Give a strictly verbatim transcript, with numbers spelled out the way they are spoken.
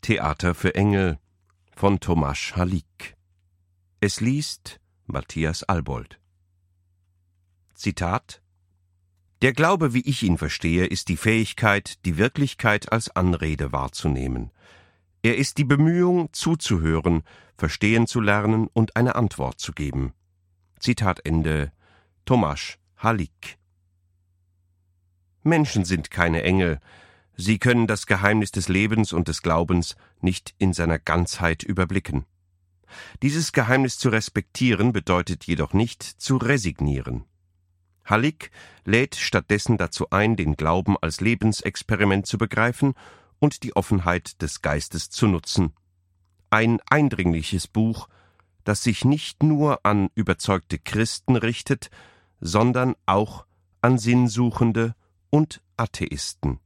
Theater für Engel von Tomasz Halik. Es liest Matthias Albold. Zitat: Der Glaube, wie ich ihn verstehe, ist die Fähigkeit, die Wirklichkeit als Anrede wahrzunehmen. Er ist die Bemühung, zuzuhören, verstehen zu lernen und eine Antwort zu geben. Zitat Ende. Tomasz Halik. Menschen sind keine Engel. Sie können das Geheimnis des Lebens und des Glaubens nicht in seiner Ganzheit überblicken. Dieses Geheimnis zu respektieren bedeutet jedoch nicht zu resignieren. Halik lädt stattdessen dazu ein, den Glauben als Lebensexperiment zu begreifen und die Offenheit des Geistes zu nutzen. Ein eindringliches Buch, das sich nicht nur an überzeugte Christen richtet, sondern auch an Sinnsuchende und Atheisten.